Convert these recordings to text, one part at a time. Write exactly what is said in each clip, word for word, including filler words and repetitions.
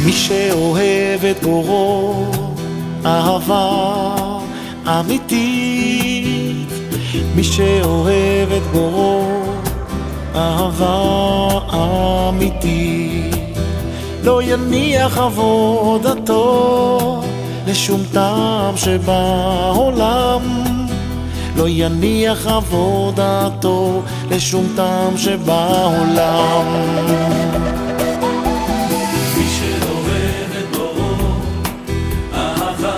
מי שאוהב את בורו אהבה אמיתית, מי שאוהב את בורו אהבה אמיתית, לא יניח עבודתו לשום טעם שבעולם, לא יניח עבודתו לשום טעם שבעולם. מי שאוהב את בורו אהבה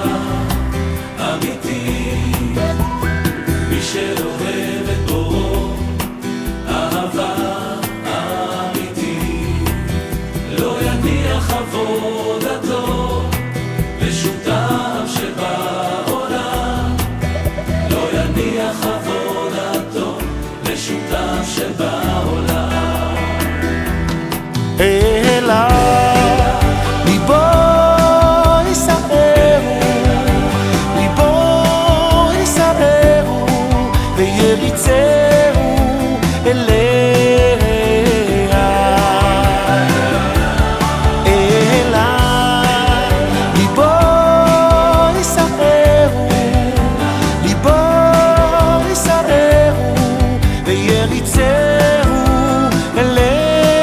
אמיתית, מי שאוהב את בורו אהבה אמיתית, לא יניח עבודתו לשום טעם שבעולם, לא יניח עבודתו לשום טעם שבעולם. אלא ליבו יסערו, ליבו יסערו ויריצהו אליה. אלא ליבו יסערו, ליבו יסערו ויריצהו אליה.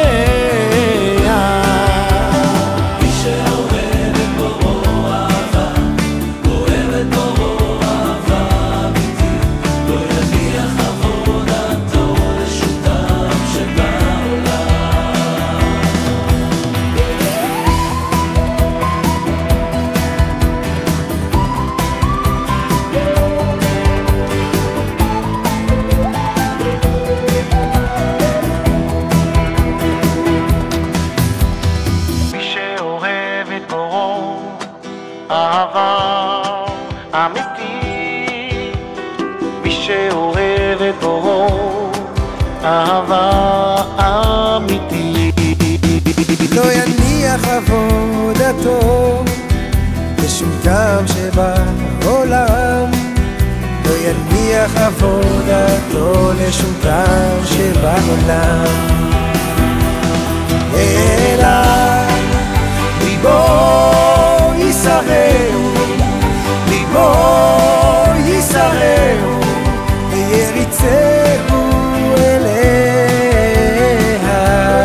אהבה אמיתית, מי שאוהב את בורו אהבה אמיתית, לא יניח עבודתו לשום טעם שבעולם, לא יניח עבודתו לשום טעם שבעולם. אלא ליבו יסערו, ליבו יסערו ויריצהו אליה.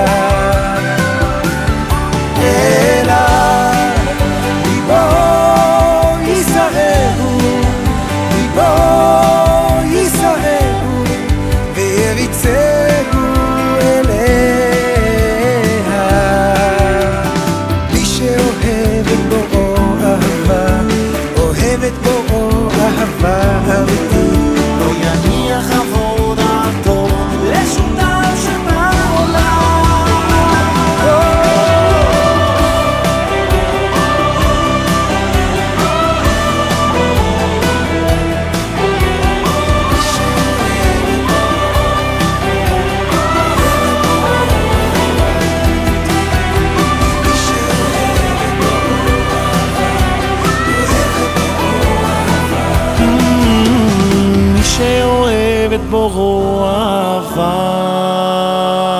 אלא ליבו יסערו, ליבו יסערו ויריצהו אליה. מי שאוהב את בורו אהבה, אוהב את בורו אהבה אמיתית, לא יניח עבודתו לשום טעם שבעולם. מי שאוהב את בורו אהבה